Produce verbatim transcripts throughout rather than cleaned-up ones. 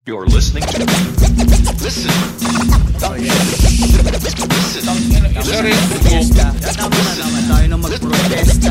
You're listening to Listen. Listen. Sorry. Tama na naman tayo na mag-protesta.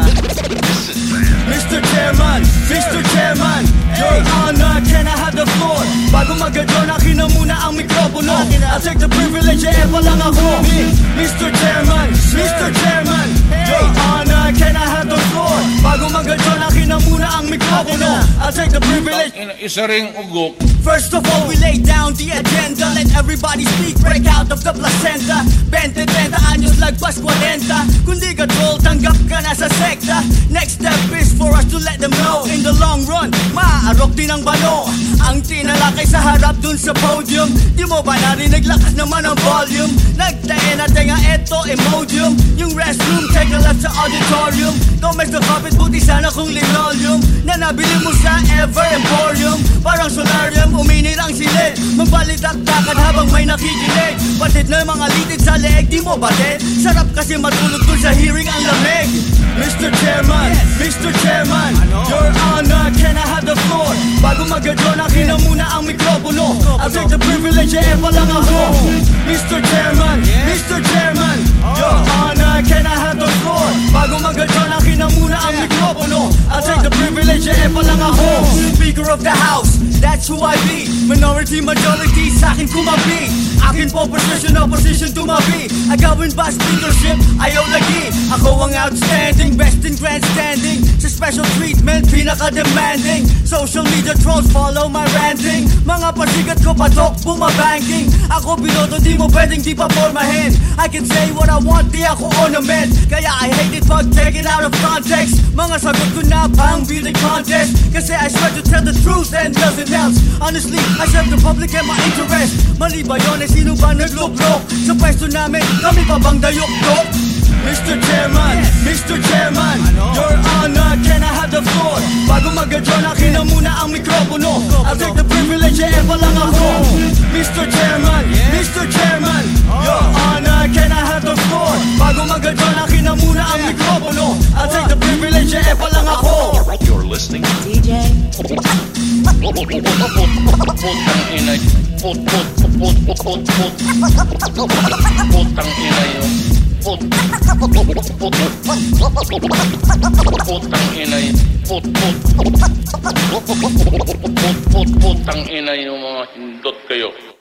Mister Chairman, Mister Chairman, Your Honor, can I have the floor? Bago mag-adjourn, akin na muna ang mikropono. I'll take the privilege, eh, pa lang ako. Mister Chairman, Mister Chairman, Your Honor, can I have the floor? Bago mag-adjourn, akin na muna ang mikropono. I'll take the privilege. Isa ring ugok. First of all, we lay down the agenda. Let everybody speak, break out of the placenta. Bente, trenta años, lagpas forty. Kung di ka troll, tanggap ka na sa sekta. Next step is for us to let them know. In the long run, maaarok din ang bano. Ang tinalakay sa harap dun sa podium. Di mo ba narinig, lakas naman ang volume. Nagtae na tenga, eto emodium. Yung restroom, take a left sa auditorium. Don't mess the carpet, buti sana kung linoleum. Na nabili mo sa Ever Emporium. Parang solarium, uminit ang silid. Magbalitaktakan habang may nakikinig. Batid na mga litid sa leeg, di mo batid? Sarap kasi matulog dun sa hearing ang lamig. Mister Chairman, Mister Chairman, Your Honor, can I have the floor? Bago mag-adjourn, akin na muna ang mikropono. I'll take the privilege, eh, pa lang ako. Mister Chairman, Mister Chairman, Your Honor, can I have the floor? Bago mag-adjourn, akin na muna ang mikropono. I'll take the privilege, eh, pa lang ako. Speaker of the House, that's who I be. Minority, majority, sa'kin kumabi. Akin po position, opposition tumabi. Agawin ba speakership? Ayaw lagi. Ako ang outstanding, best in grandstanding. Sa special treatment, pinaka-demanding. Social media trolls follow my ranting. Mga pasikat ko patok, bumabanking. Ako binoto, di mo pwedeng di pa formahin. I can say what I want, di ako ornament. Kaya I hate it pag take it out of context. Mga sagot ko na pang beauty contest. Kasi I swear to tell the truth and nothing else. Honestly, I serve the public and my interest. Mali ba yun eh, sino ba nagluklok? Sa pwesto namin, kami pa bang dayok-dok? Mister Chairman, Mister Chairman, Your Honor, can I have the floor? Bago mag-adjourn, akin na muna ang mikropono. I'll take the privilege, eh, pa lang ako. Mister Chairman, Mister Chairman, Your Honor, can I have the floor? Bago mag-adjourn, akin na muna ang mikropono. I'll take the privilege, eh, pa lang ako. You're listening to D J. Putang ina. Put, put, put, put, put, put. Putang ina yun. Put, put, put, putang ina yun. Put, put, put, put, putang ina yung mga hindot kayo.